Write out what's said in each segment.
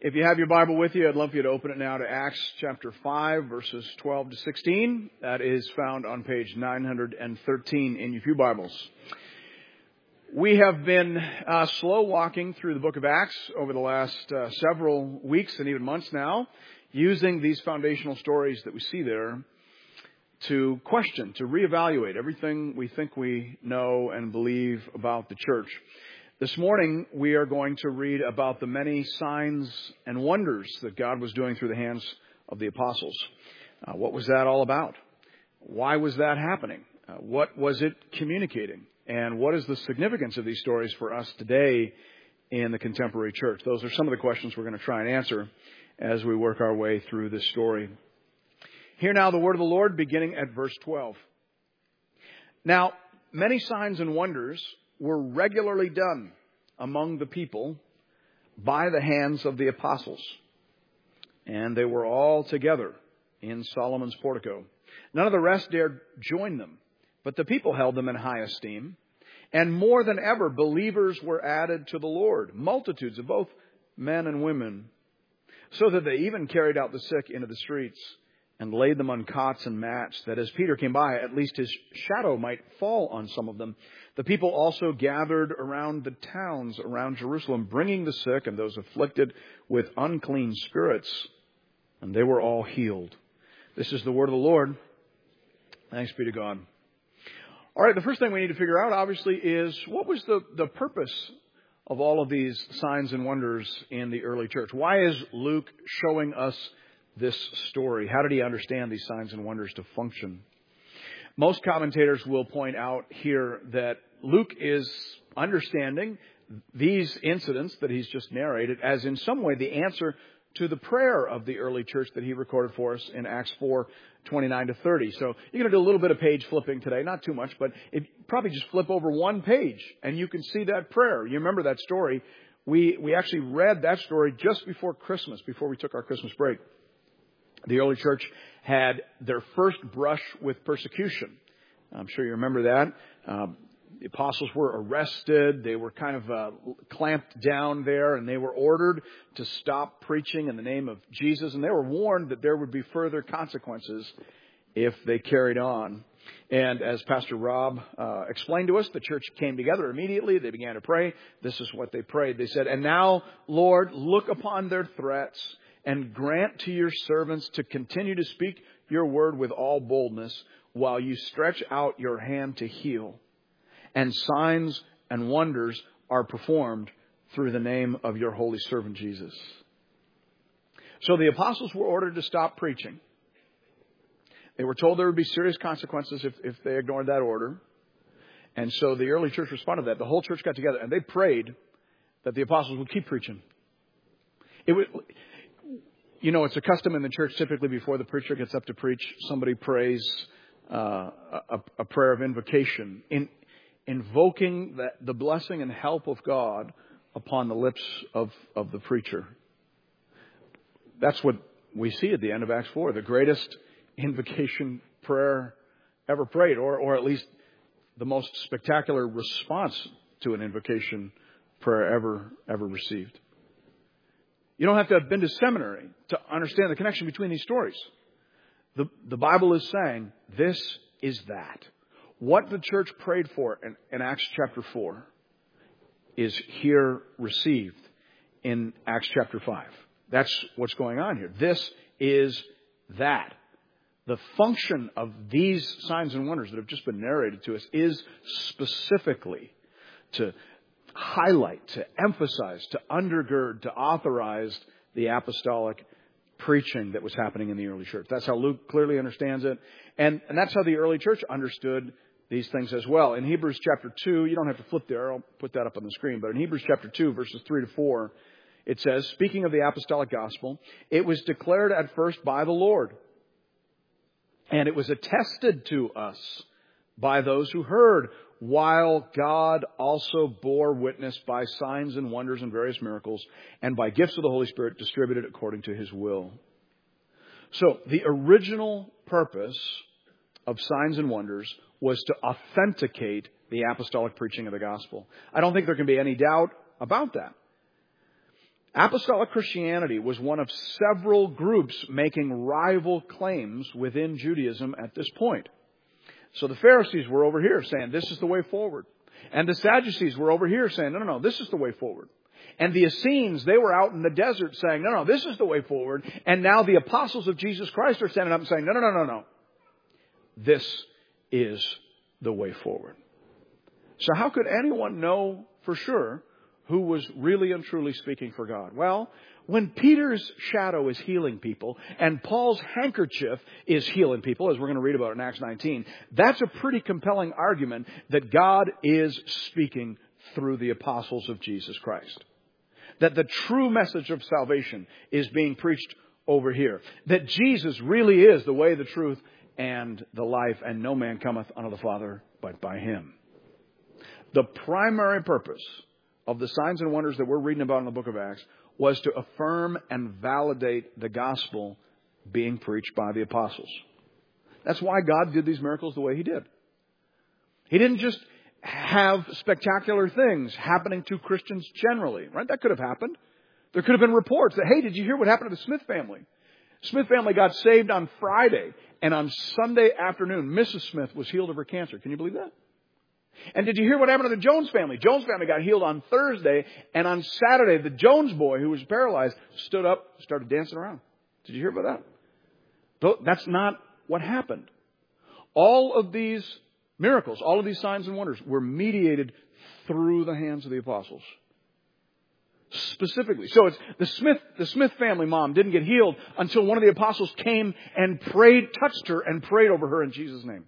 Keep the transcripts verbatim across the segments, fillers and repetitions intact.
If you have your Bible with you, I'd love for you to open it now to Acts chapter five, verses twelve to sixteen. That is found on page nine hundred thirteen in your pew Bibles. We have been uh, slow walking through the book of Acts over the last uh, several weeks and even months now, using these foundational stories that we see there to question, to reevaluate everything we think we know and believe about the church. This morning, we are going to read about the many signs and wonders that God was doing through the hands of the apostles. Uh, what was that all about? Why was that happening? Uh, what was it communicating? And what is the significance of these stories for us today in the contemporary church? Those are some of the questions we're going to try and answer as we work our way through this story. Hear now the word of the Lord, beginning at verse twelve. Now, many signs and wonders were regularly done among the people by the hands of the apostles. And they were all together in Solomon's portico. None of the rest dared join them, but the people held them in high esteem. And more than ever, believers were added to the Lord, multitudes of both men and women, so that they even carried out the sick into the streets and laid them on cots and mats, that as Peter came by, at least his shadow might fall on some of them. The people also gathered around the towns around Jerusalem, bringing the sick and those afflicted with unclean spirits, and they were all healed. This is the word of the Lord. Thanks be to God. All right, the first thing we need to figure out, obviously, is what was the, the purpose of all of these signs and wonders in the early church? Why is Luke showing us this story? How did he understand these signs and wonders to function? Most commentators will point out here that Luke is understanding these incidents that he's just narrated as in some way the answer to the prayer of the early church that he recorded for us in Acts four, twenty-nine to thirty. So you're going to do a little bit of page flipping today, not too much, but if, probably just flip over one page and you can see that prayer. You remember that story. We, we actually read that story just before Christmas, before we took our Christmas break. The early church had their first brush with persecution. I'm sure you remember that. Um, the apostles were arrested. They were kind of uh, clamped down there, and they were ordered to stop preaching in the name of Jesus. And they were warned that there would be further consequences if they carried on. And as Pastor Rob uh, explained to us, the church came together immediately. They began to pray. This is what they prayed. They said, "And now, Lord, look upon their threats and grant to your servants to continue to speak your word with all boldness while you stretch out your hand to heal. And signs and wonders are performed through the name of your holy servant Jesus." So the apostles were ordered to stop preaching. They were told there would be serious consequences if, if they ignored that order. And so the early church responded to that. The whole church got together and they prayed that the apostles would keep preaching. It would... You know, it's a custom in the church, typically before the preacher gets up to preach, somebody prays uh, a, a prayer of invocation, in, invoking the, the blessing and help of God upon the lips of, of the preacher. That's what we see at the end of Acts four, the greatest invocation prayer ever prayed, or, or at least the most spectacular response to an invocation prayer ever, ever received. You don't have to have been to seminary to understand the connection between these stories. The, the Bible is saying this is that. What the church prayed for in, in Acts chapter four is here received in Acts chapter five. That's what's going on here. This is that. The function of these signs and wonders that have just been narrated to us is specifically to highlight, to emphasize, to undergird, to authorize the apostolic preaching that was happening in the early church. That's how Luke clearly understands it. And, and that's how the early church understood these things as well. In Hebrews chapter two, you don't have to flip there. I'll put that up on the screen. But in Hebrews chapter two, verses three to four, it says, speaking of the apostolic gospel, it was declared at first by the Lord. And it was attested to us by those who heard, while God also bore witness by signs and wonders and various miracles, and by gifts of the Holy Spirit distributed according to his will. So the original purpose of signs and wonders was to authenticate the apostolic preaching of the gospel. I don't think there can be any doubt about that. Apostolic Christianity was one of several groups making rival claims within Judaism at this point. So the Pharisees were over here saying, this is the way forward. And the Sadducees were over here saying, no, no, no, this is the way forward. And the Essenes, they were out in the desert saying, no, no, this is the way forward. And now the apostles of Jesus Christ are standing up and saying, no, no, no, no, no. This is the way forward. So how could anyone know for sure who was really and truly speaking for God? Well, when Peter's shadow is healing people and Paul's handkerchief is healing people, as we're going to read about in Acts nineteen, that's a pretty compelling argument that God is speaking through the apostles of Jesus Christ. That the true message of salvation is being preached over here. That Jesus really is the way, the truth, and the life, and no man cometh unto the Father but by Him. The primary purpose of the signs and wonders that we're reading about in the book of Acts was to affirm and validate the gospel being preached by the apostles. That's why God did these miracles the way He did. He didn't just have spectacular things happening to Christians generally, right? That could have happened. There could have been reports that, hey, did you hear what happened to the Smith family? Smith family got saved on Friday, and on Sunday afternoon, Missus Smith was healed of her cancer. Can you believe that? And did you hear what happened to the Jones family? Jones family got healed on Thursday, and on Saturday, the Jones boy, who was paralyzed, stood up, started dancing around. Did you hear about that? That's not what happened. All of these miracles, all of these signs and wonders were mediated through the hands of the apostles. Specifically. So it's the Smith, the Smith family mom didn't get healed until one of the apostles came and prayed, touched her and prayed over her in Jesus' name.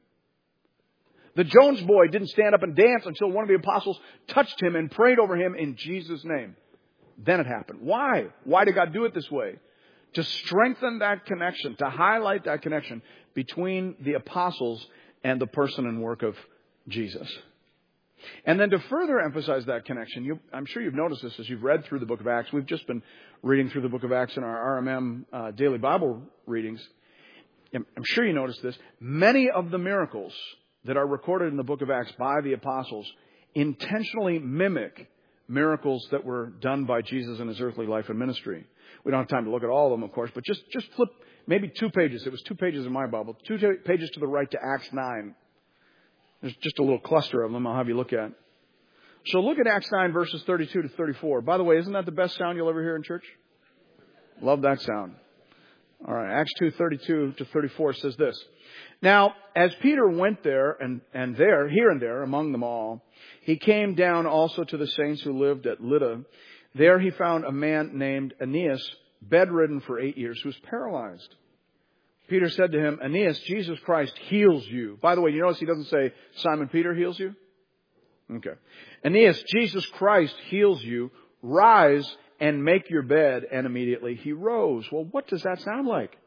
The Jones boy didn't stand up and dance until one of the apostles touched him and prayed over him in Jesus' name. Then it happened. Why? Why did God do it this way? To strengthen that connection, to highlight that connection between the apostles and the person and work of Jesus. And then to further emphasize that connection, you, I'm sure you've noticed this as you've read through the book of Acts. We've just been reading through the book of Acts in our R M M uh, daily Bible readings. I'm sure you noticed this. Many of the miracles that are recorded in the book of Acts by the apostles intentionally mimic miracles that were done by Jesus in His earthly life and ministry. We don't have time to look at all of them, of course, but just, just flip maybe two pages. It was two pages in my Bible. Two t- pages to the right to Acts nine. There's just a little cluster of them I'll have you look at. So look at Acts nine, verses thirty-two to thirty-four. By the way, isn't that the best sound you'll ever hear in church? Love that sound. All right, Acts two, thirty-two to thirty-four says this. Now, as Peter went there and, and there, here and there, among them all, he came down also to the saints who lived at Lydda. There he found a man named Aeneas, bedridden for eight years, who was paralyzed. Peter said to him, Aeneas, Jesus Christ heals you. By the way, you notice he doesn't say Simon Peter heals you? Okay. Aeneas, Jesus Christ heals you. Rise and make your bed. And immediately he rose. Well, what does that sound like?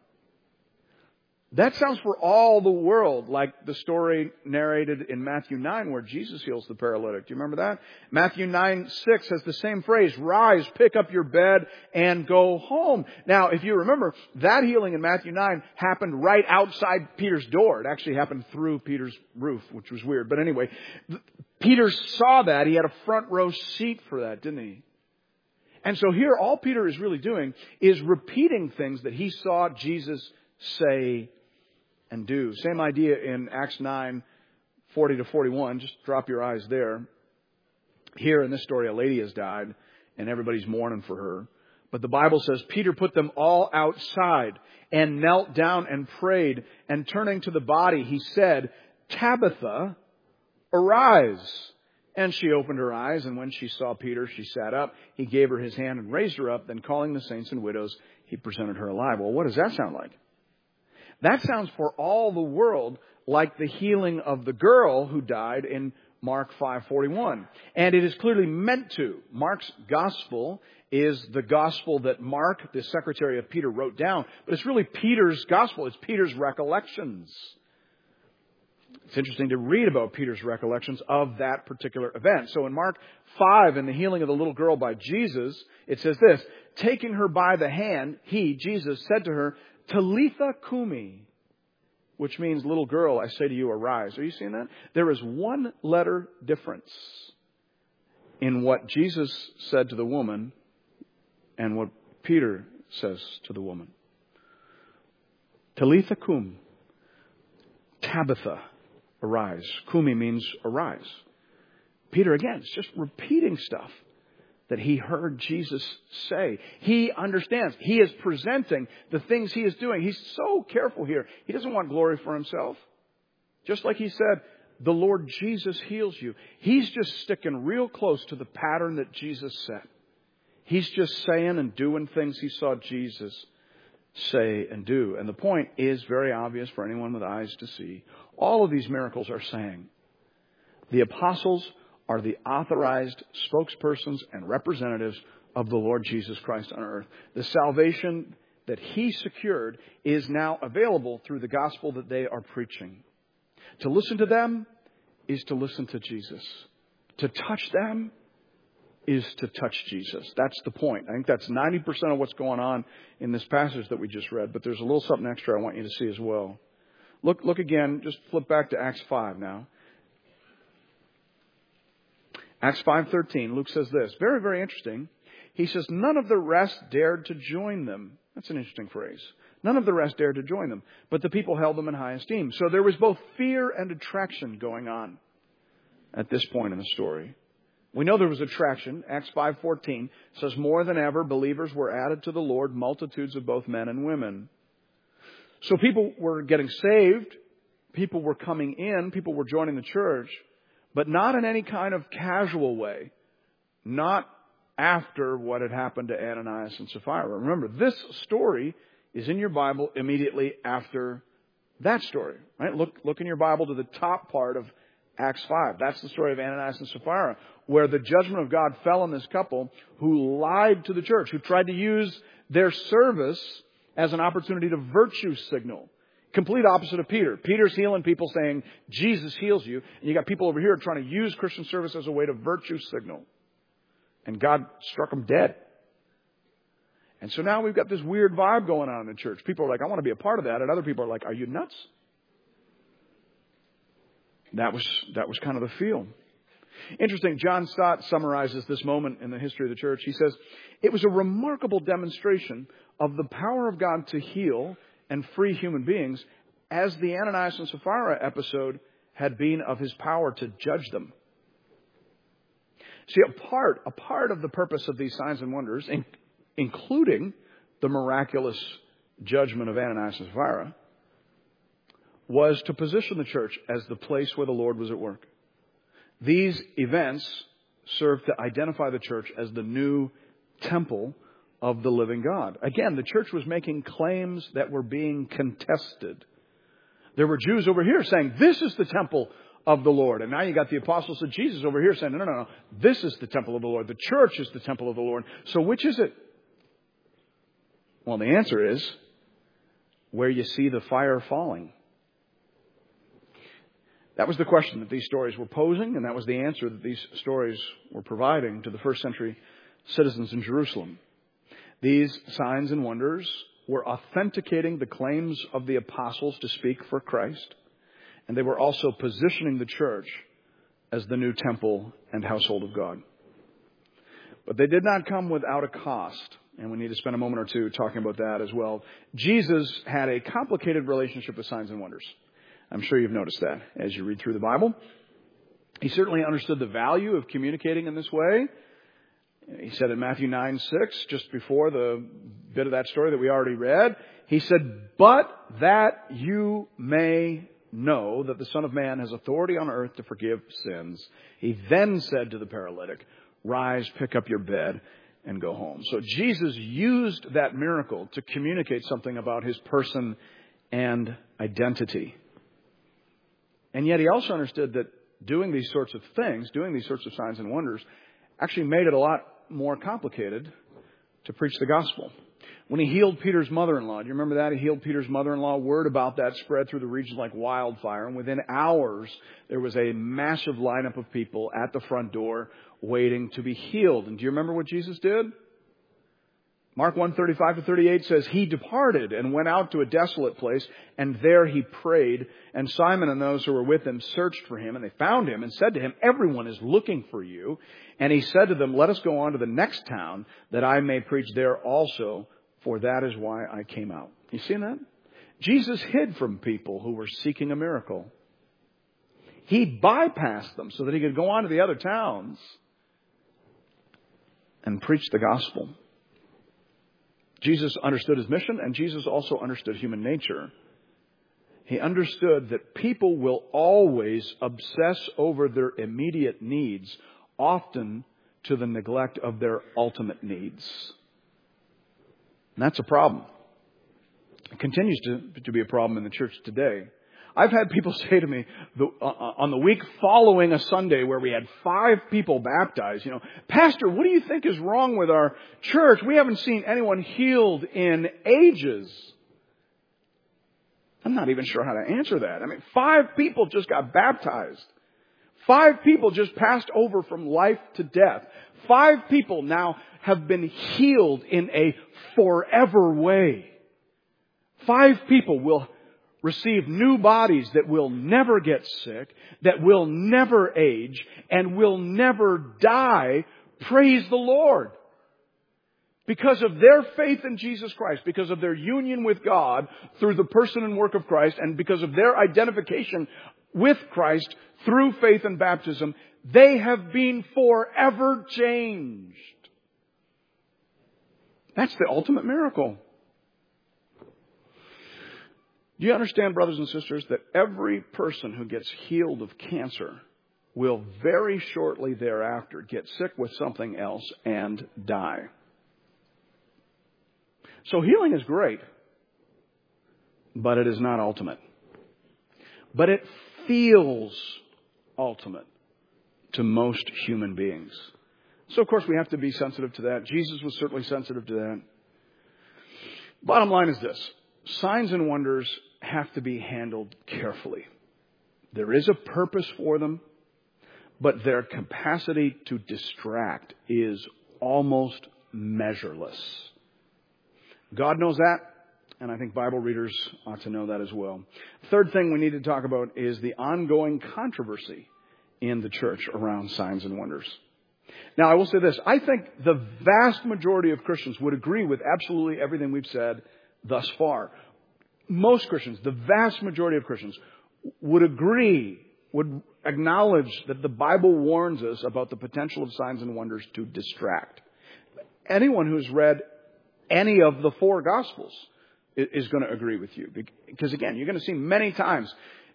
That sounds for all the world like the story narrated in Matthew nine where Jesus heals the paralytic. Do you remember that? Matthew nine six has the same phrase, rise, pick up your bed, and go home. Now, if you remember, that healing in Matthew nine happened right outside Peter's door. It actually happened through Peter's roof, which was weird. But anyway, Peter saw that. He had a front row seat for that, didn't he? And so here, all Peter is really doing is repeating things that he saw Jesus say and do. Same idea in Acts nine, forty to forty-one. Just drop your eyes there. Here in this story, a lady has died and everybody's mourning for her. But the Bible says Peter put them all outside and knelt down and prayed. And turning to the body, he said, Tabitha, arise. And she opened her eyes, and when she saw Peter, she sat up. He gave her his hand and raised her up. Then calling the saints and widows, he presented her alive. Well, what does that sound like? That sounds for all the world like the healing of the girl who died in Mark five forty-one. And it is clearly meant to. Mark's gospel is the gospel that Mark, the secretary of Peter, wrote down. But it's really Peter's gospel. It's Peter's recollections. It's interesting to read about Peter's recollections of that particular event. So in Mark five, in the healing of the little girl by Jesus, it says this, taking her by the hand, he, Jesus, said to her, Talitha Kumi, which means, little girl, I say to you, arise. Are you seeing that? There is one letter difference in what Jesus said to the woman and what Peter says to the woman. Talitha cum, Tabitha, arise. Kumi means arise. Peter, again, is just repeating stuff that he heard Jesus say. He understands. He is presenting the things he is doing. He's so careful here. He doesn't want glory for himself. Just like he said, the Lord Jesus heals you. He's just sticking real close to the pattern that Jesus set. He's just saying and doing things he saw Jesus say and do. And the point is very obvious for anyone with eyes to see. All of these miracles are saying the apostles are the authorized spokespersons and representatives of the Lord Jesus Christ on earth. The salvation that he secured is now available through the gospel that they are preaching. To listen to them is to listen to Jesus. To touch them is to touch Jesus. That's the point. I think that's ninety percent of what's going on in this passage that we just read. But there's a little something extra I want you to see as well. Look, look again. Just flip back to Acts five now. Acts five thirteen, Luke says this. Very, very interesting. He says, none of the rest dared to join them. That's an interesting phrase. None of the rest dared to join them, but the people held them in high esteem. So there was both fear and attraction going on at this point in the story. We know there was attraction. Acts five fourteen says, more than ever, believers were added to the Lord, multitudes of both men and women. So people were getting saved. People were coming in. People were joining the church. But not in any kind of casual way. Not after what had happened to Ananias and Sapphira. Remember, this story is in your Bible immediately after that story. Right? Look, look in your Bible to the top part of Acts five. That's the story of Ananias and Sapphira, where the judgment of God fell on this couple who lied to the church, who tried to use their service as an opportunity to virtue signal. Complete opposite of Peter. Peter's healing people saying, Jesus heals you. And you got people over here trying to use Christian service as a way to virtue signal. And God struck them dead. And so now we've got this weird vibe going on in the church. People are like, I want to be a part of that. And other people are like, are you nuts? That was, that was kind of the feel. Interesting. John Stott summarizes this moment in the history of the church. He says, it was a remarkable demonstration of the power of God to heal and free human beings, as the Ananias and Sapphira episode had been of his power to judge them. See, a part, a part of the purpose of these signs and wonders, in, including the miraculous judgment of Ananias and Sapphira, was to position the church as the place where the Lord was at work. These events served to identify the church as the new temple of the living God. Again, the church was making claims that were being contested. There were Jews over here saying, this is the temple of the Lord. And now you got the apostles of Jesus over here saying, no, no, no, no. This is the temple of the Lord. The church is the temple of the Lord. So which is it? Well, the answer is where you see the fire falling. That was the question that these stories were posing, and that was the answer that these stories were providing to the first century citizens in Jerusalem. These signs and wonders were authenticating the claims of the apostles to speak for Christ, and they were also positioning the church as the new temple and household of God. But they did not come without a cost, and we need to spend a moment or two talking about that as well. Jesus had a complicated relationship with signs and wonders. I'm sure you've noticed that as you read through the Bible. He certainly understood the value of communicating in this way. He said in Matthew nine six, just before the bit of that story that we already read, he said, but that you may know that the Son of Man has authority on earth to forgive sins. He then said to the paralytic, rise, pick up your bed, and go home. So Jesus used that miracle to communicate something about his person and identity. And yet he also understood that doing these sorts of things, doing these sorts of signs and wonders, actually made it a lot more complicated to preach the gospel. When he healed Peter's mother-in-law, do you remember that? He healed Peter's mother-in-law. Word about that spread through the region like wildfire. And within hours, there was a massive lineup of people at the front door waiting to be healed. And do you remember what Jesus did? Mark one, thirty-five to thirty-eight says, he departed and went out to a desolate place, and there he prayed. And Simon and those who were with him searched for him, and they found him and said to him, everyone is looking for you. And he said to them, let us go on to the next town, that I may preach there also, for that is why I came out. You see that? Jesus hid from people who were seeking a miracle. He bypassed them so that he could go on to the other towns and preach the gospel. Jesus understood his mission, and Jesus also understood human nature. He understood that people will always obsess over their immediate needs, often to the neglect of their ultimate needs. And that's a problem. It continues to, to be a problem in the church today. I've had people say to me the, uh, on the week following a Sunday where we had five people baptized, you know, Pastor, what do you think is wrong with our church? We haven't seen anyone healed in ages. I'm not even sure how to answer that. I mean, five people just got baptized. Five people just passed over from life to death. Five people now have been healed in a forever way. Five people will receive new bodies that will never get sick, that will never age, and will never die. Praise the Lord. Because of their faith in Jesus Christ, because of their union with God through the person and work of Christ, and because of their identification with Christ through faith and baptism, they have been forever changed. That's the ultimate miracle. Do you understand, brothers and sisters, that every person who gets healed of cancer will very shortly thereafter get sick with something else and die? So healing is great, but it is not ultimate. But it feels ultimate to most human beings. So, of course, we have to be sensitive to that. Jesus was certainly sensitive to that. Bottom line is this. Signs and wonders have to be handled carefully. There is a purpose for them, but their capacity to distract is almost measureless. God knows that, and I think Bible readers ought to know that as well. Third thing we need to talk about is the ongoing controversy in the church around signs and wonders. Now, I will say this. I think the vast majority of Christians would agree with absolutely everything we've said thus far. Most Christians, the vast majority of Christians, would agree, would acknowledge that the Bible warns us about the potential of signs and wonders to distract. Anyone who's read any of the four Gospels is going to agree with you. Because again, you're going to see many times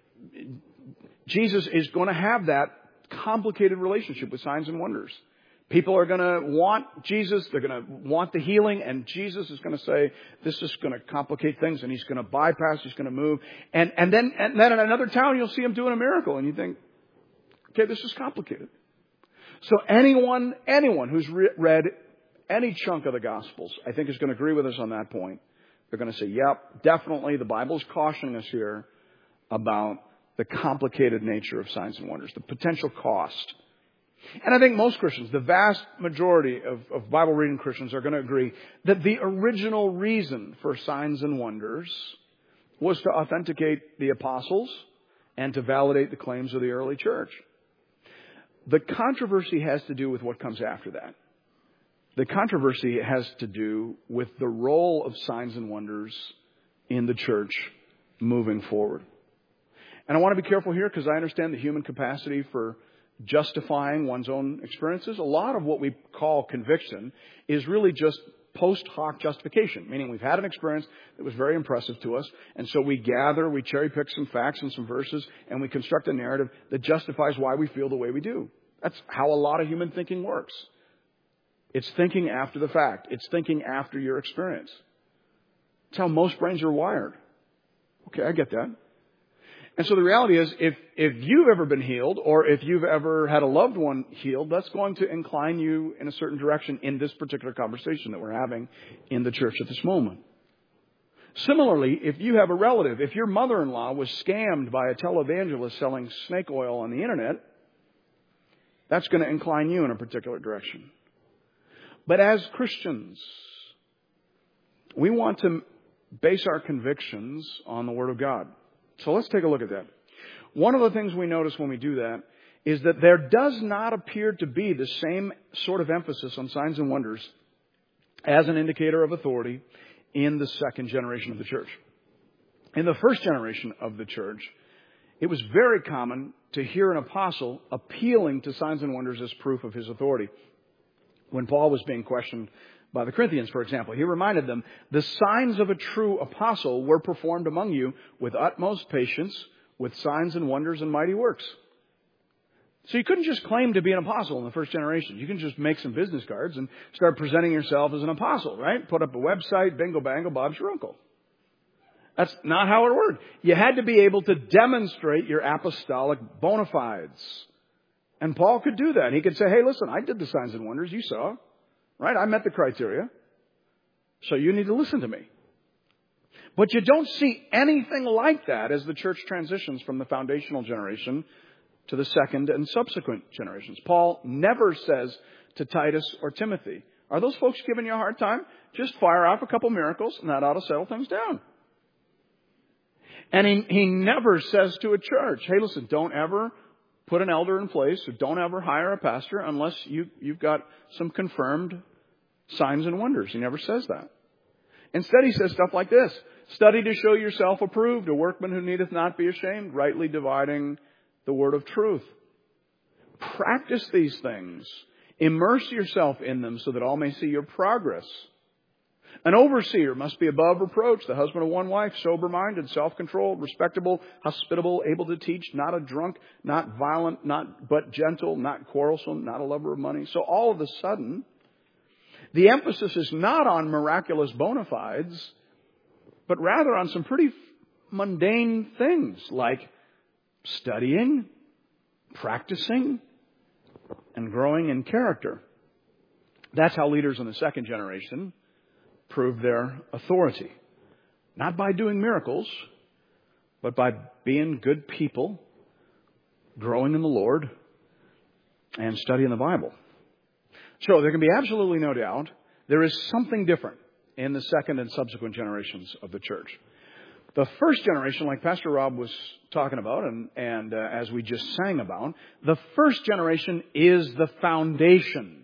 Jesus is going to have that complicated relationship with signs and wonders. People are going to want Jesus. They're going to want the healing. And Jesus is going to say, this is going to complicate things. And he's going to bypass. He's going to move. And, and then, and then in another town, you'll see him doing a miracle. And you think, okay, this is complicated. So anyone, anyone who's re- read any chunk of the Gospels, I think is going to agree with us on that point. They're going to say, yep, definitely the Bible's cautioning us here about the complicated nature of signs and wonders, the potential cost. And I think most Christians, the vast majority of, of Bible reading Christians are going to agree that the original reason for signs and wonders was to authenticate the apostles and to validate the claims of the early church. The controversy has to do with what comes after that. The controversy has to do with the role of signs and wonders in the church moving forward. And I want to be careful here because I understand the human capacity for justifying one's own experiences. A lot of what we call conviction is really just post hoc justification, meaning we've had an experience that was very impressive to us, and so we gather, we cherry pick some facts and some verses, and we construct a narrative that justifies why we feel the way we do. That's how a lot of human thinking works. It's thinking after the fact. It's thinking after your experience. It's how most brains are wired. Okay, I get that. And so the reality is, if, if you've ever been healed, or if you've ever had a loved one healed, that's going to incline you in a certain direction in this particular conversation that we're having in the church at this moment. Similarly, if you have a relative, if your mother-in-law was scammed by a televangelist selling snake oil on the internet, that's going to incline you in a particular direction. But as Christians, We want to base our convictions on the Word of God. So let's take a look at that. One of the things we notice when we do that is that there does not appear to be the same sort of emphasis on signs and wonders as an indicator of authority in the second generation of the church. In the first generation of the church, it was very common to hear an apostle appealing to signs and wonders as proof of his authority. When Paul was being questioned by the Corinthians, for example, he reminded them, the signs of a true apostle were performed among you with utmost patience, with signs and wonders and mighty works. So you couldn't just claim to be an apostle in the first generation. You can just make some business cards and start presenting yourself as an apostle, right? Put up a website, bingo bango, Bob's your uncle. That's not how it worked. You had to be able to demonstrate your apostolic bona fides. And Paul could do that. He could say, hey, listen, I did the signs and wonders. You saw, right? I met the criteria. So you need to listen to me. But you don't see anything like that as the church transitions from the foundational generation to the second and subsequent generations. Paul never says to Titus or Timothy, are those folks giving you a hard time? Just fire off a couple miracles and that ought to settle things down. And he, he never says to a church, hey, listen, don't ever put an elder in place or don't ever hire a pastor unless you, you've got some confirmed signs and wonders. He never says that. Instead, he says stuff like this. Study to show yourself approved, a workman who needeth not be ashamed, rightly dividing the word of truth. Practice these things. Immerse yourself in them so that all may see your progress. An overseer must be above reproach, the husband of one wife, sober-minded, self-controlled, respectable, hospitable, able to teach, not a drunk, not violent, not but gentle, not quarrelsome, not a lover of money. So all of a sudden, the emphasis is not on miraculous bona fides, but rather on some pretty mundane things like studying, practicing, and growing in character. That's how leaders in the second generation prove their authority. Not by doing miracles, but by being good people, growing in the Lord, and studying the Bible. So there can be absolutely no doubt there is something different in the second and subsequent generations of the church. The first generation, like Pastor Rob was talking about, and, and uh, as we just sang about, the first generation is the foundation.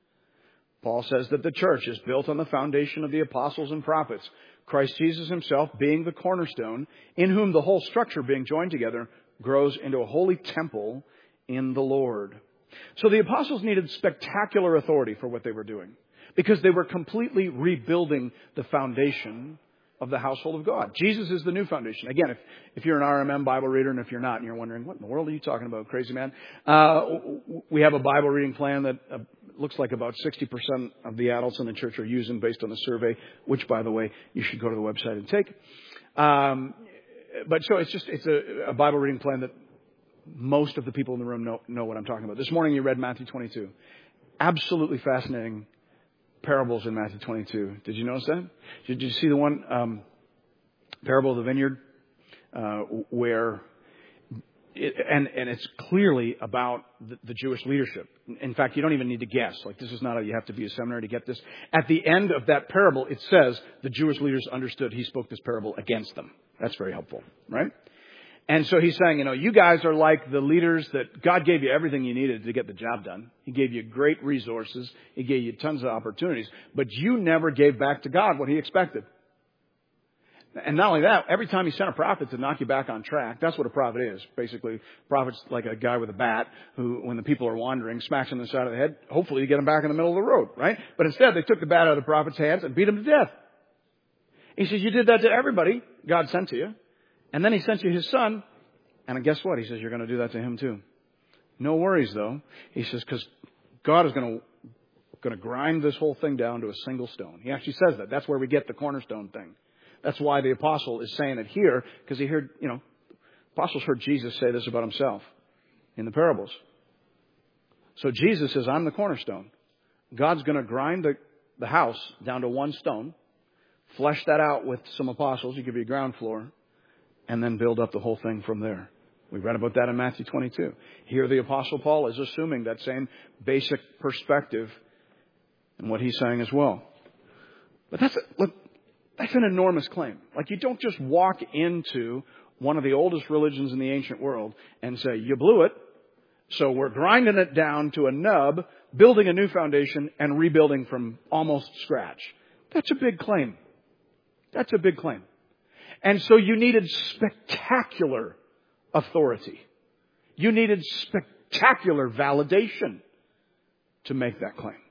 Paul says that the church is built on the foundation of the apostles and prophets, Christ Jesus himself being the cornerstone, in whom the whole structure being joined together grows into a holy temple in the Lord. So the apostles needed spectacular authority for what they were doing, because they were completely rebuilding the foundation of the household of God. Jesus is the new foundation. Again, if, if you're an R M M Bible reader, and if you're not, and you're wondering, what in the world are you talking about, crazy man? Uh, we have a Bible reading plan that uh, looks like about sixty percent of the adults in the church are using based on the survey, which, by the way, you should go to the website and take. Um, but so it's just, it's a, a Bible reading plan that most of the people in the room know, know what I'm talking about. This morning you read Matthew twenty-two. Absolutely fascinating parables in Matthew twenty-two. Did you notice that? Did you see the one, um, parable of the vineyard, uh, where, it, and, and it's clearly about the, the Jewish leadership. In fact, you don't even need to guess. Like, this is not a, you have to be a seminary to get this. At the end of that parable, it says the Jewish leaders understood he spoke this parable against them. That's very helpful, right? And so he's saying, you know, you guys are like the leaders that God gave you everything you needed to get the job done. He gave you great resources. He gave you tons of opportunities. But you never gave back to God what he expected. And not only that, every time he sent a prophet to knock you back on track, that's what a prophet is. Basically, a prophet's like a guy with a bat who, when the people are wandering, smacks them in the side of the head, hopefully to get them back in the middle of the road, right? But instead, they took the bat out of the prophet's hands and beat him to death. He says, you did that to everybody God sent to you. And then he sent you his son. And guess what? He says, you're going to do that to him too. No worries, though. He says, because God is going to going to grind this whole thing down to a single stone. He actually says that. That's where we get the cornerstone thing. That's why the apostle is saying it here, because he heard, you know, apostles heard Jesus say this about himself in the parables. So Jesus says, I'm the cornerstone. God's going to grind the, the house down to one stone, flesh that out with some apostles, you give you a ground floor, and then build up the whole thing from there. We read about that in Matthew twenty-two. Here the Apostle Paul is assuming that same basic perspective in what he's saying as well. But that's, look, That's an enormous claim. Like, you don't just walk into one of the oldest religions in the ancient world and say, you blew it, so we're grinding it down to a nub, building a new foundation, and rebuilding from almost scratch. That's a big claim. That's a big claim. And so you needed spectacular authority. You needed spectacular validation to make that claim.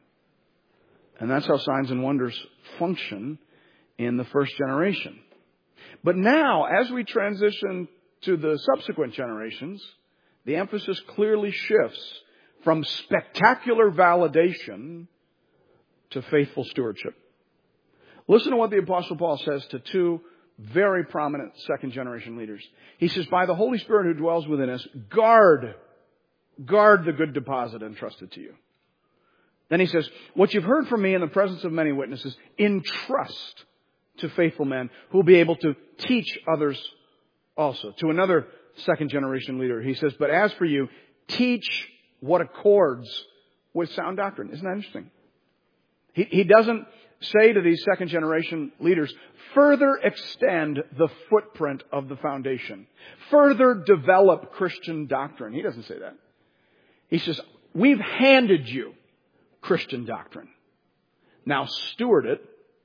And that's how signs and wonders function in the first generation. But now, as we transition to the subsequent generations, the emphasis clearly shifts from spectacular validation to faithful stewardship. Listen to what the Apostle Paul says to two very prominent second generation leaders. He says, by the Holy Spirit who dwells within us, guard, guard the good deposit entrusted to you. Then he says, what you've heard from me in the presence of many witnesses, entrust to faithful men who will be able to teach others also. To another second generation leader, he says, but as for you, teach what accords with sound doctrine. Isn't that interesting? He, he doesn't say to these second generation leaders, further extend the footprint of the foundation. Further develop Christian doctrine. He doesn't say that. He says, we've handed you Christian doctrine. Now steward it,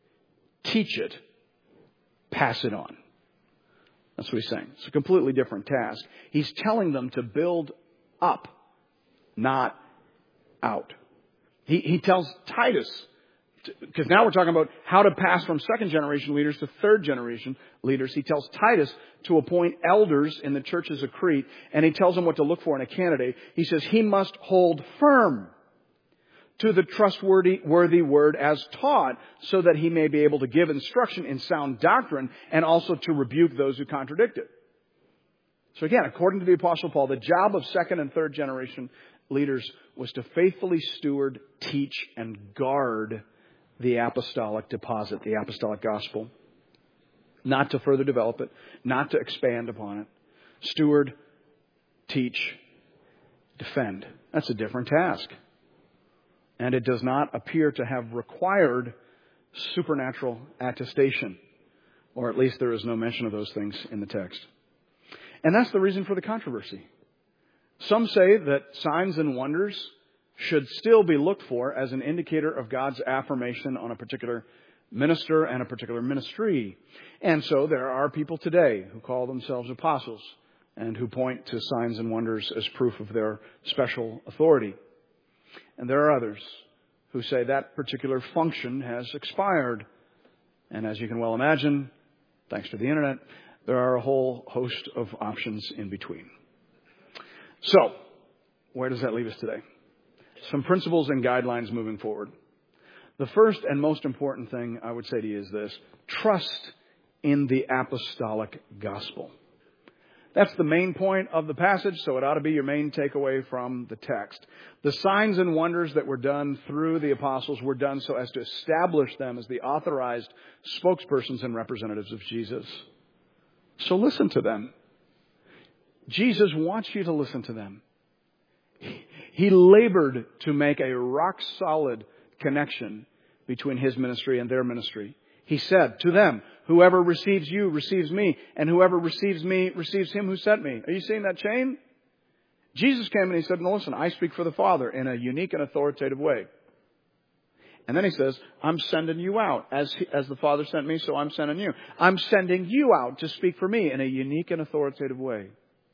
teach it, pass it on. That's what he's saying. It's a completely different task. He's telling them to build up, not out. He, he tells Titus, because now we're talking about how to pass from second generation leaders to third generation leaders. He tells Titus to appoint elders in the churches of Crete, and he tells them what to look for in a candidate. He says he must hold firm to the trustworthy worthy word as taught, so that he may be able to give instruction in sound doctrine and also to rebuke those who contradict it. So again, according to the Apostle Paul, the job of second and third generation leaders was to faithfully steward, teach, and guard the apostolic deposit, the apostolic gospel. Not to further develop it, not to expand upon it. Steward, teach, defend. That's a different task. And it does not appear to have required supernatural attestation. Or at least there is no mention of those things in the text. And that's the reason for the controversy. Some say that signs and wonders should still be looked for as an indicator of God's affirmation on a particular minister and a particular ministry. And so there are people today who call themselves apostles and who point to signs and wonders as proof of their special authority. And there are others who say that particular function has expired. And as you can well imagine, thanks to the internet, there are a whole host of options in between. So, where does that leave us today? Some principles and guidelines moving forward. The first and most important thing I would say to you is this: trust in the apostolic gospel. That's the main point of the passage, so it ought to be your main takeaway from the text. The signs and wonders that were done through the apostles were done so as to establish them as the authorized spokespersons and representatives of Jesus. So listen to them. Jesus wants you to listen to them. He labored to make a rock-solid connection between his ministry and their ministry. He said to them, whoever receives you receives me, and whoever receives me receives him who sent me. Are you seeing that chain? Jesus came and he said, no, listen, I speak for the Father in a unique and authoritative way. And then he says, I'm sending you out. As, as the Father sent me, so I'm sending you. I'm sending you out to speak for me in a unique and authoritative way.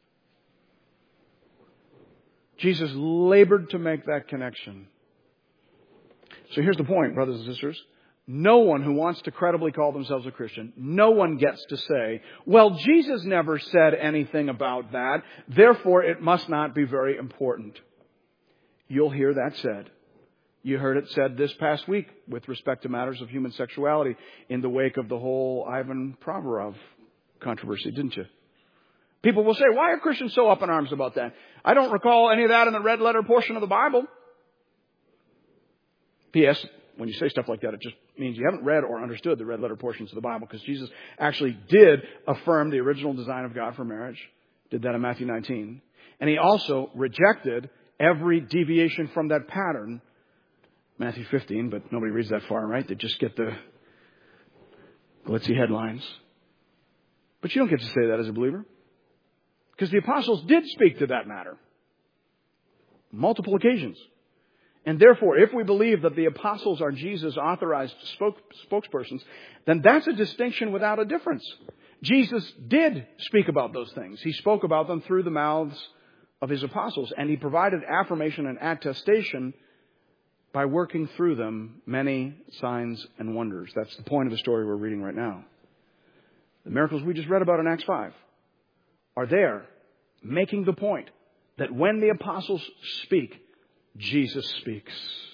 Jesus labored to make that connection. So here's the point, brothers and sisters. No one who wants to credibly call themselves a Christian, no one gets to say, well, Jesus never said anything about that, therefore it must not be very important. You'll hear that said. You heard it said this past week with respect to matters of human sexuality in the wake of the whole Ivan Provorov controversy, didn't you? People will say, why are Christians so up in arms about that? I don't recall any of that in the red letter portion of the Bible. P S When you say stuff like that, it just means you haven't read or understood the red letter portions of the Bible, because Jesus actually did affirm the original design of God for marriage. Did that in Matthew nineteen. And he also rejected every deviation from that pattern. Matthew fifteen, but nobody reads that far, right? They just get the glitzy headlines. But you don't get to say that as a believer. Because the apostles did speak to that matter. Multiple occasions. And therefore, if we believe that the apostles are Jesus' authorized spoke, spokespersons, then that's a distinction without a difference. Jesus did speak about those things. He spoke about them through the mouths of his apostles. And he provided affirmation and attestation by working through them many signs and wonders. That's the point of the story we're reading right now. The miracles we just read about in Acts five are there, making the point that when the apostles speak, Jesus speaks.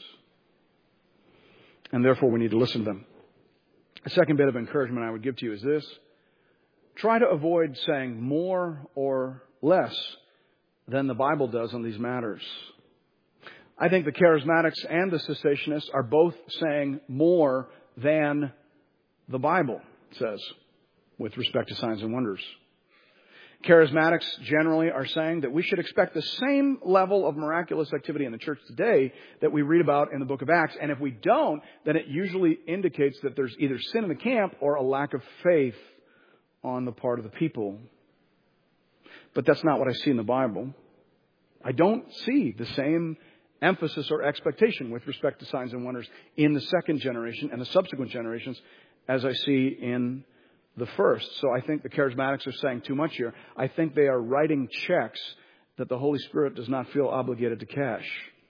And therefore we need to listen to them. A second bit of encouragement I would give to you is this. Try to avoid saying more or less than the Bible does on these matters. I think the charismatics and the cessationists are both saying more than the Bible says with respect to signs and wonders. Charismatics generally are saying that we should expect the same level of miraculous activity in the church today that we read about in the book of Acts. And if we don't, then it usually indicates that there's either sin in the camp or a lack of faith on the part of the people. But that's not what I see in the Bible. I don't see the same emphasis or expectation with respect to signs and wonders in the second generation and the subsequent generations as I see in the first. So I think the charismatics are saying too much here. I think they are writing checks that the Holy Spirit does not feel obligated to cash.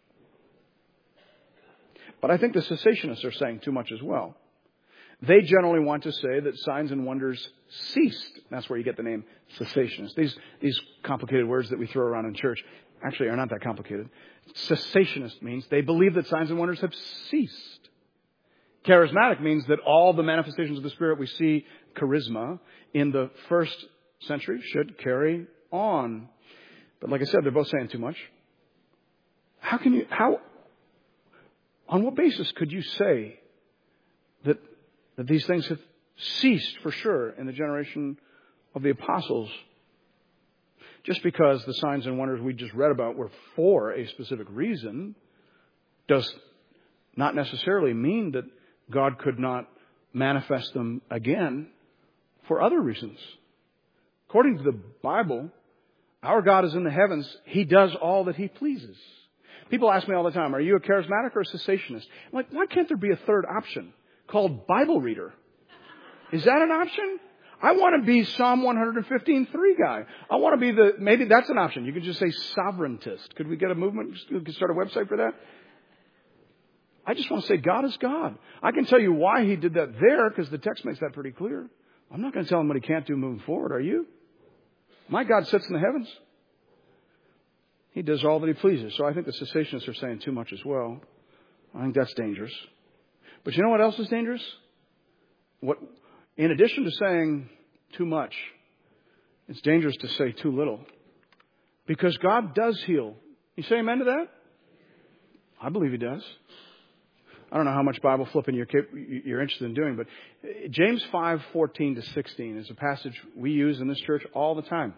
But I think the cessationists are saying too much as well. They generally want to say that signs and wonders ceased. That's where you get the name cessationist. These, these complicated words that we throw around in church actually are not that complicated. Cessationist means they believe that signs and wonders have ceased. Charismatic means that all the manifestations of the Spirit we see, charisma, in the first century should carry on. But like I said, they're both saying too much. How can you, how, on what basis could you say that, that these things have ceased for sure in the generation of the apostles? Just because the signs and wonders we just read about were for a specific reason does not necessarily mean that God could not manifest them again for other reasons. According to the Bible, our God is in the heavens. He does all that He pleases. People ask me all the time, are you a charismatic or a cessationist? I'm like, why can't there be a third option called Bible reader? Is that an option? I want to be Psalm one fifteen three guy. I want to be the, maybe that's an option. You could just say sovereigntist. Could we get a movement? We could start a website for that? I just want to say God is God. I can tell you why He did that there because the text makes that pretty clear. I'm not going to tell Him what He can't do moving forward. Are you? My God sits in the heavens. He does all that He pleases. So I think the cessationists are saying too much as well. I think that's dangerous. But you know what else is dangerous? What, in addition to saying too much, it's dangerous to say too little. Because God does heal. You say amen to that? I believe He does. I don't know how much Bible flipping you're, you're interested in doing, but James five fourteen to sixteen is a passage we use in this church all the time.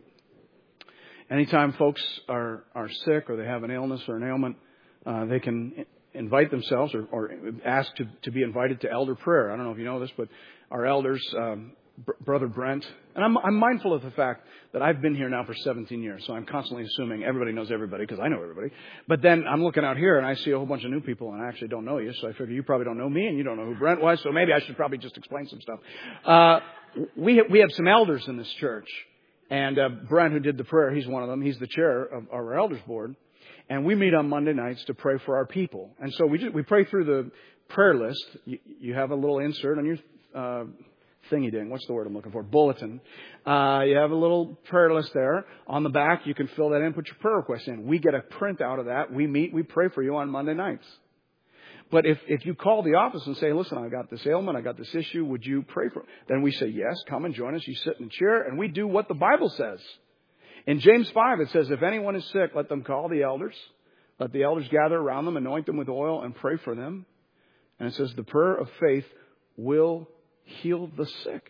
Anytime folks are, are sick or they have an illness or an ailment, uh, they can invite themselves or, or ask to, to be invited to elder prayer. I don't know if you know this, but our elders, um, Br- Brother Brent, and I'm, I'm mindful of the fact that I've been here now for seventeen years, so I'm constantly assuming everybody knows everybody because I know everybody. But then I'm looking out here and I see a whole bunch of new people and I actually don't know you, so I figure you probably don't know me and you don't know who Brent was, so maybe I should probably just explain some stuff. Uh, we, have, we have some elders in this church, and uh, Brent, who did the prayer, he's one of them. He's the chair of our elders board. And we meet on Monday nights to pray for our people. And so we just, we pray through the prayer list. You, you have a little insert on your uh, thingy ding. What's the word I'm looking for? Bulletin. Uh, you have a little prayer list there. On the back, you can fill that in, put your prayer request in. We get a print out of that. We meet, we pray for you on Monday nights. But if, if you call the office and say, listen, I got this ailment, I got this issue, would you pray for it? Then we say, yes, come and join us. You sit in a chair and we do what the Bible says. In James five, it says, if anyone is sick, let them call the elders. Let the elders gather around them, anoint them with oil, and pray for them. And it says, the prayer of faith will heal the sick.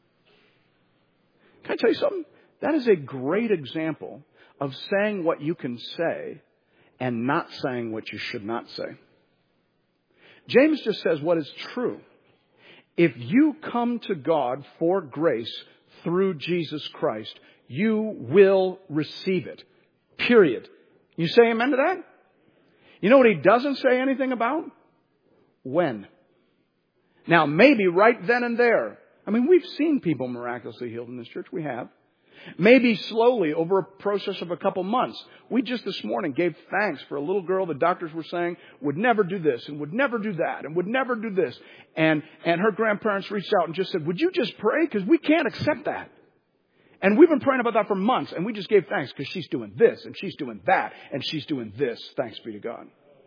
Can I tell you something? That is a great example of saying what you can say and not saying what you should not say. James just says what is true. If you come to God for grace through Jesus Christ, you will receive it. Period. You say amen to that? You know what he doesn't say anything about? When. Now, maybe right then and there. I mean, we've seen people miraculously healed in this church. We have. Maybe slowly over a process of a couple months. We just this morning gave thanks for a little girl the doctors were saying would never do this and would never do that and would never do this. And, and her grandparents reached out and just said, would you just pray? Because we can't accept that. And we've been praying about that for months. And we just gave thanks because she's doing this and she's doing that and she's doing this. Thanks be to God.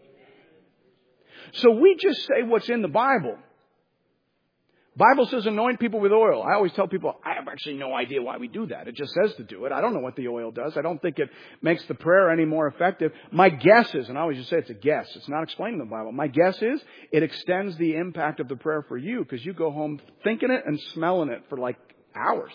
So we just say what's in the Bible. Bible says anoint people with oil. I always tell people, I have actually no idea why we do that. It just says to do it. I don't know what the oil does. I don't think it makes the prayer any more effective. My guess is, and I always just say it's a guess. It's not explained in the Bible. My guess is it extends the impact of the prayer for you because you go home thinking it and smelling it for like hours.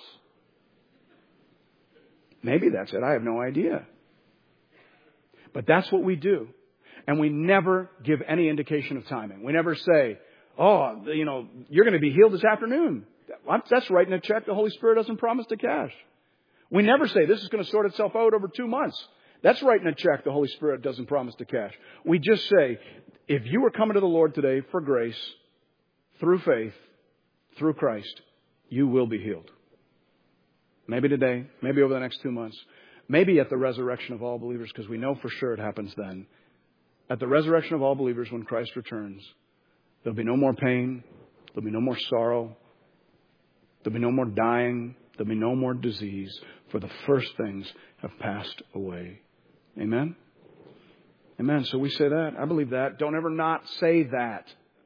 Maybe that's it. I have no idea. But that's what we do. And we never give any indication of timing. We never say, oh, you know, you're going to be healed this afternoon. That's writing a check the Holy Spirit doesn't promise to cash. We never say this is going to sort itself out over two months. That's writing a check the Holy Spirit doesn't promise to cash. We just say, if you are coming to the Lord today for grace, through faith, through Christ, you will be healed. Maybe today, maybe over the next two months, maybe at the resurrection of all believers, because we know for sure it happens then. At the resurrection of all believers when Christ returns, there'll be no more pain. There'll be no more sorrow. There'll be no more dying. There'll be no more disease. For the first things have passed away. Amen? Amen. So we say that. I believe that. Don't ever not say that.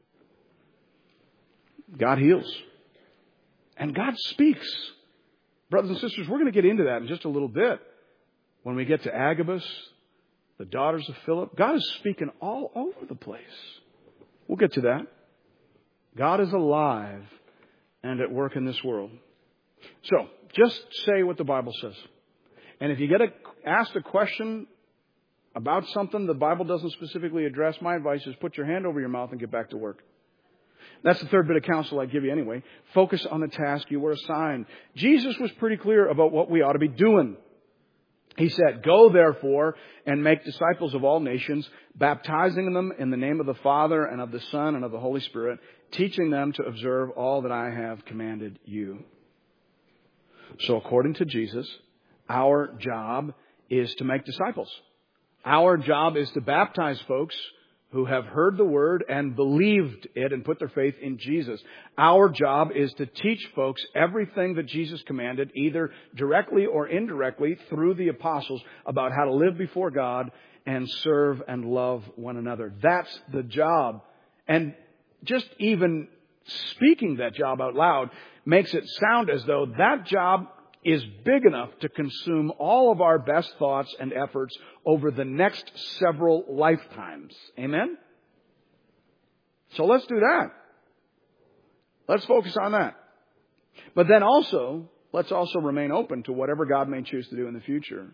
God heals. And God speaks. Brothers and sisters, we're going to get into that in just a little bit. When we get to Agabus, the daughters of Philip, God is speaking all over the place. We'll get to that. God is alive and at work in this world. So, just say what the Bible says. And if you get a, asked a question about something the Bible doesn't specifically address, my advice is put your hand over your mouth and get back to work. That's the third bit of counsel I give you anyway. Focus on the task you were assigned. Jesus was pretty clear about what we ought to be doing. He said, go therefore and make disciples of all nations, baptizing them in the name of the Father and of the Son and of the Holy Spirit, teaching them to observe all that I have commanded you. So according to Jesus, our job is to make disciples. Our job is to baptize folks who have heard the word and believed it and put their faith in Jesus. Our job is to teach folks everything that Jesus commanded, either directly or indirectly through the apostles, about how to live before God and serve and love one another. That's the job. And just even speaking that job out loud makes it sound as though that job is big enough to consume all of our best thoughts and efforts over the next several lifetimes. Amen? So let's do that. Let's focus on that. But then also, let's also remain open to whatever God may choose to do in the future.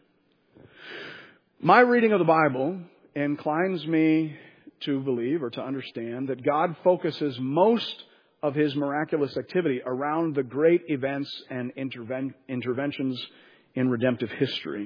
My reading of the Bible inclines me to believe or to understand that God focuses most of His miraculous activity around the great events and interven- interventions in redemptive history.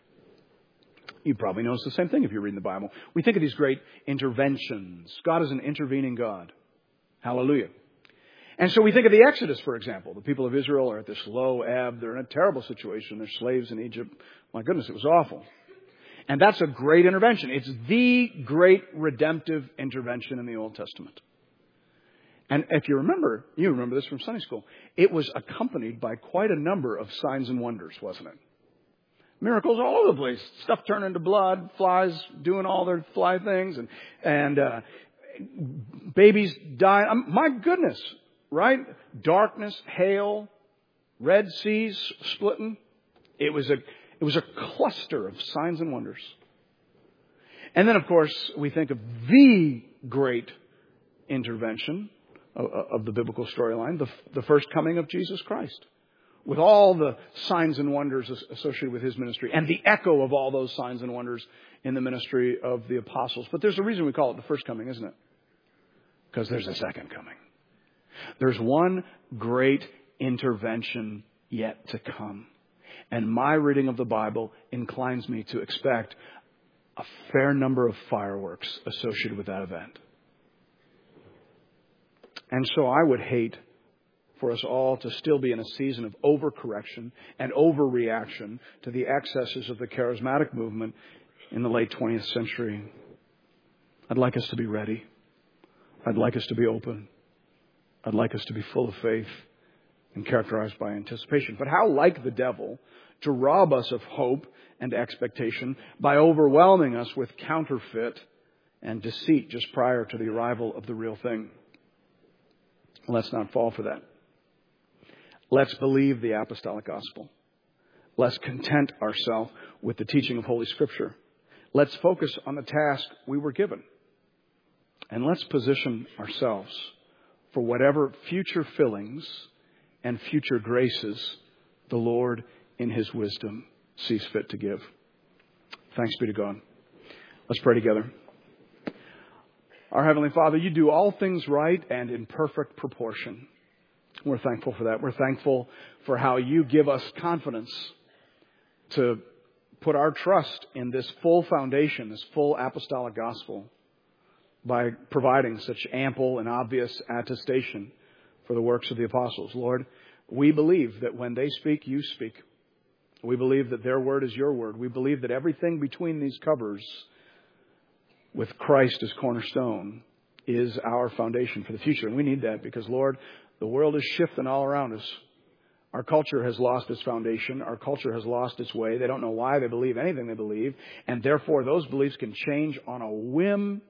You probably notice the same thing if you're reading the Bible. We think of these great interventions. God is an intervening God. Hallelujah. And so we think of the Exodus, for example. The people of Israel are at this low ebb. They're in a terrible situation. They're slaves in Egypt. My goodness, it was awful. And that's a great intervention. It's the great redemptive intervention in the Old Testament. And if you remember, you remember this from Sunday school, it was accompanied by quite a number of signs and wonders, wasn't it? Miracles all over the place. Stuff turning into blood, flies doing all their fly things, and and uh, babies dying. Um, my goodness, right? Darkness, hail, Red Seas splitting. It was a it was a cluster of signs and wonders. And then, of course, we think of the great intervention of the biblical storyline, the, the first coming of Jesus Christ, with all the signs and wonders associated with His ministry and the echo of all those signs and wonders in the ministry of the apostles. But there's a reason we call it the first coming, isn't it? Because there's a second coming. There's one great intervention yet to come. And my reading of the Bible inclines me to expect a fair number of fireworks associated with that event. And so I would hate for us all to still be in a season of overcorrection and overreaction to the excesses of the charismatic movement in the late twentieth century. I'd like us to be ready. I'd like us to be open. I'd like us to be full of faith and characterized by anticipation. But how like the devil to rob us of hope and expectation by overwhelming us with counterfeit and deceit just prior to the arrival of the real thing. Let's not fall for that. Let's believe the apostolic gospel. Let's content ourselves with the teaching of Holy Scripture. Let's focus on the task we were given. And let's position ourselves for whatever future fillings and future graces the Lord in His wisdom sees fit to give. Thanks be to God. Let's pray together. Our Heavenly Father, You do all things right and in perfect proportion. We're thankful for that. We're thankful for how You give us confidence to put our trust in this full foundation, this full apostolic gospel, by providing such ample and obvious attestation for the works of the apostles. Lord, we believe that when they speak, You speak. We believe that their word is Your word. We believe that everything between these covers, with Christ as cornerstone, is our foundation for the future. And we need that because, Lord, the world is shifting all around us. Our culture has lost its foundation. Our culture has lost its way. They don't know why they believe anything they believe. And therefore, those beliefs can change on a whim.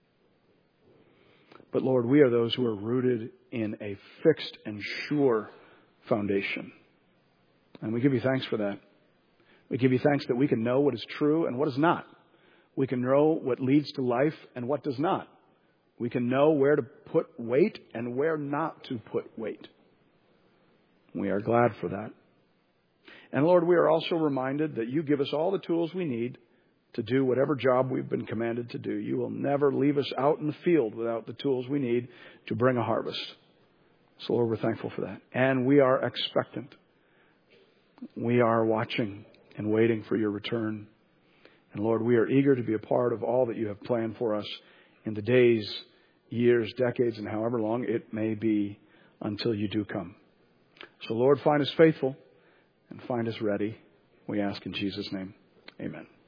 But Lord, we are those who are rooted in a fixed and sure foundation. And we give You thanks for that. We give You thanks that we can know what is true and what is not. We can know what leads to life and what does not. We can know where to put weight and where not to put weight. We are glad for that. And Lord, we are also reminded that You give us all the tools we need to do whatever job we've been commanded to do. You will never leave us out in the field without the tools we need to bring a harvest. So Lord, we're thankful for that. And we are expectant. We are watching and waiting for Your return. And Lord, we are eager to be a part of all that You have planned for us in the days, years, decades, and however long it may be until You do come. So Lord, find us faithful and find us ready. We ask in Jesus' name. Amen.